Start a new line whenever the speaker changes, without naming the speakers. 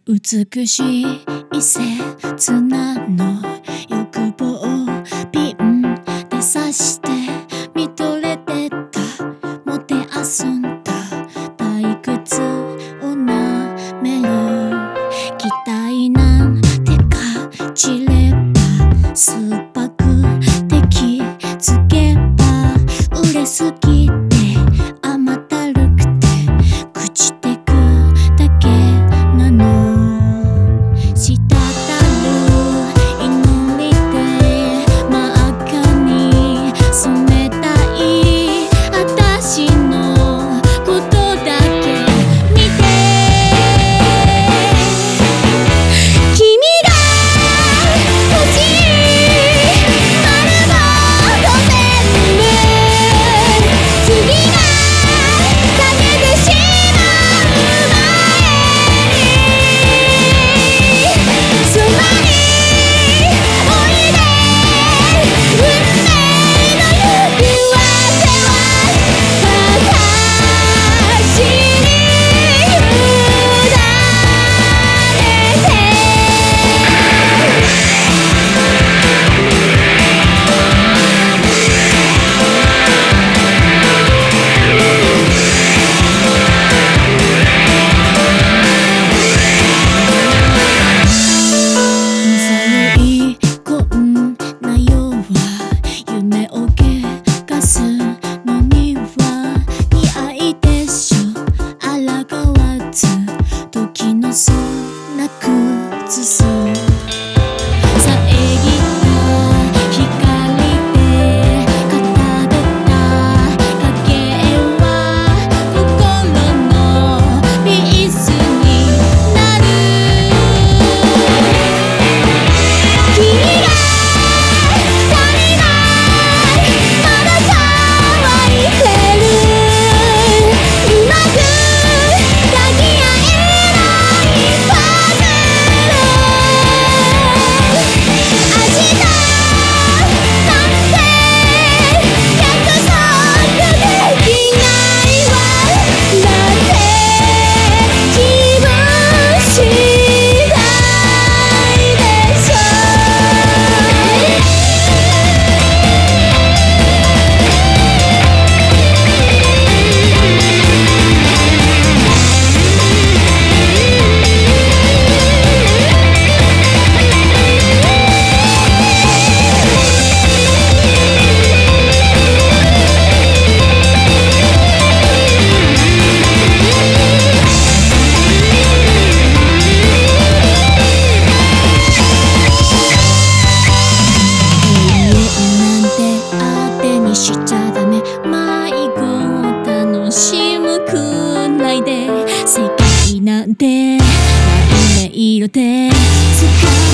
美しい切なの欲望をピンで刺して見とれてたもてあそんだ退屈をなめる期待なんてかちれば酸っぱくて気づけば売れすぎて甘ったるくて朽ちてくだけなの滴る祈りで真っ赤に染めたい私のことだけ見て君が欲しい丸ごと全部次がかけてしまう前そばにおいで運命の指輪手は私に委ねてうざいこんな世は夢を汚すのには似合いでしょ抗わず時の空崩す遮った光でかたどった影は心のピースになる君が足りないまだ乾いてるうまく抱き合えないパズル明日なんて約束できないわだって気分次第でしょなんて当てにしちゃダメ迷子を楽しむくらいで世界なんてマイ音色で使う